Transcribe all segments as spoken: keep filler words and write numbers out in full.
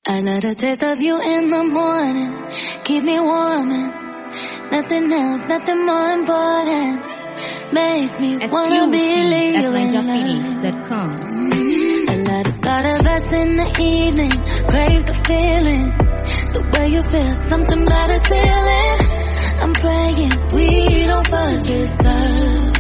I love the taste of you in the morning, keep me warming. Nothing else, nothing more important makes me Exclusive wanna believe at in ninja love. phoenix dot com. I love the thought of us in the evening, crave the feeling, the way you feel, something about a feeling. I'm praying we don't fuck this up.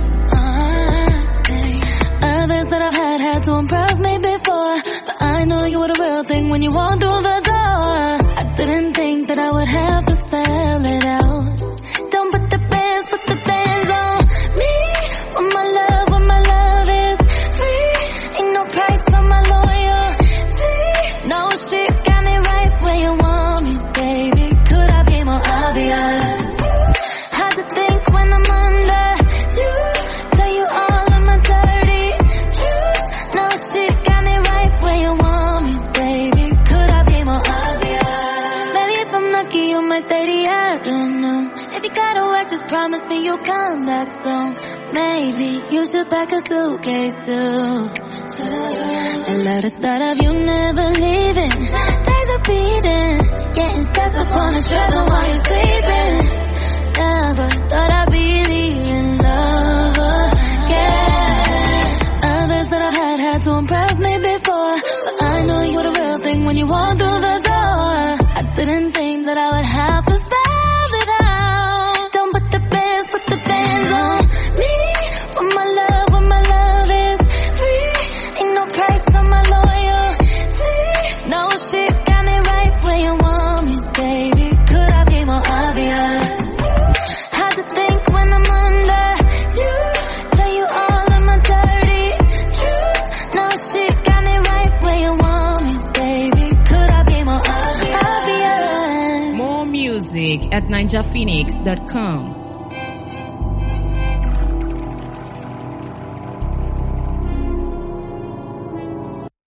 Uh, others that I've had had to impress me before, but I know you were the real thing when you walked through the door. I didn't think that I would have to spell it out. Don't put the bands, put the bands on me. When my love, when my love is free, ain't no price on my loyalty. No shit got me right where you want me, baby. Could I be more obvious? Hard to think when I'm under you, tell you all of my dirty truth. No shit got me right where you want me, baby. Could I be more obvious? Maybe if I'm lucky you might stay the afternoon. If you gotta work, just promise me you'll come back soon. Maybe you should pack a suitcase too. I love the thought of you never leaving. Days are beating, getting steps up on the treadmill while you're sleeping. Never thought I'd believe in love again. Others that I've had had to impress me before, but I know you're the real thing when you walk through the door. I didn't think that I would have to spell it out. Don't put the bands, put the bands on me. When my love, when my love is free, ain't no price on my loyalty. No shit got me right where you want me, baby. Could I be more obvious? Hard to think when I'm under you, tell you all of my dirty truth. No shit got me right where you want me, baby. Could I be more obvious? More music at ninja phoenix dot com.